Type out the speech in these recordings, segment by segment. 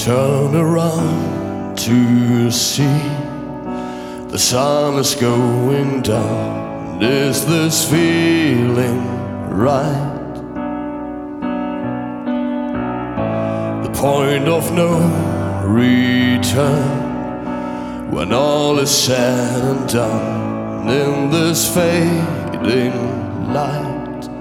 turn around to see the sun is going down. Is this feeling right? The point of no return, when all is said and done in this fading light.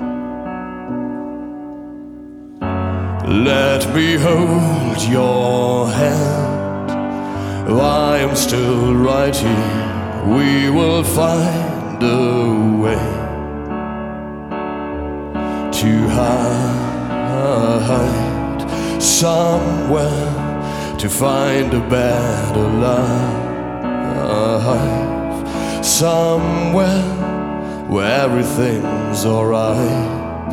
Let me hold your hand, I am still right here. We will find a way to hide somewhere, to find a better life, somewhere where everything's alright.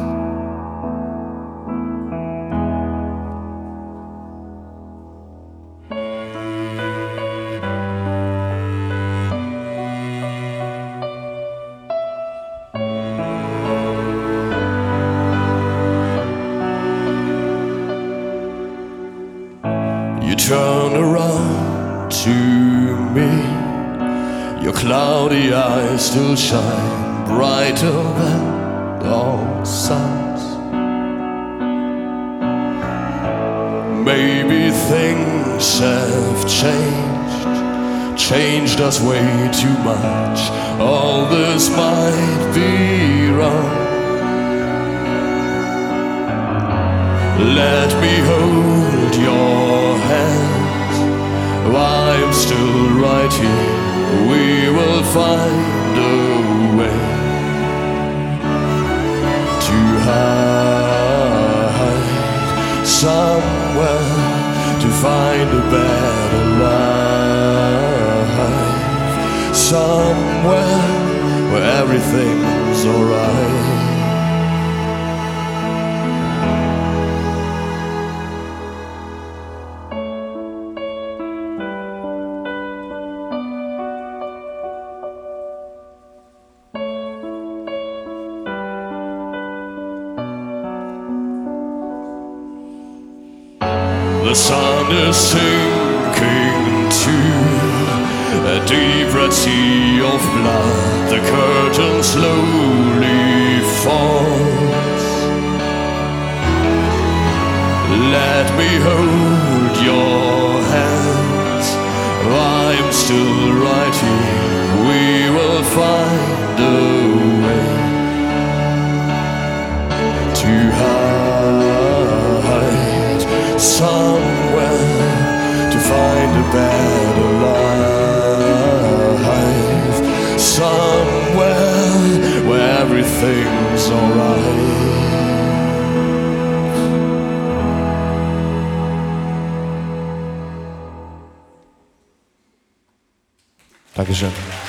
You turn around to me, your cloudy eyes still shine brighter than all suns. Maybe things have changed us way too much. All this might be wrong. Let me hold your hand, I'm still right here. We will find a way to hide somewhere, to find a better life, somewhere where everything's alright. The sun is sinking to a deep red sea of blood. The curtain slowly falls. Let me hold your hands, I'm still right here. We will find a way to hide somewhere, to find a better life, somewhere where everything's alright. Dankeschön.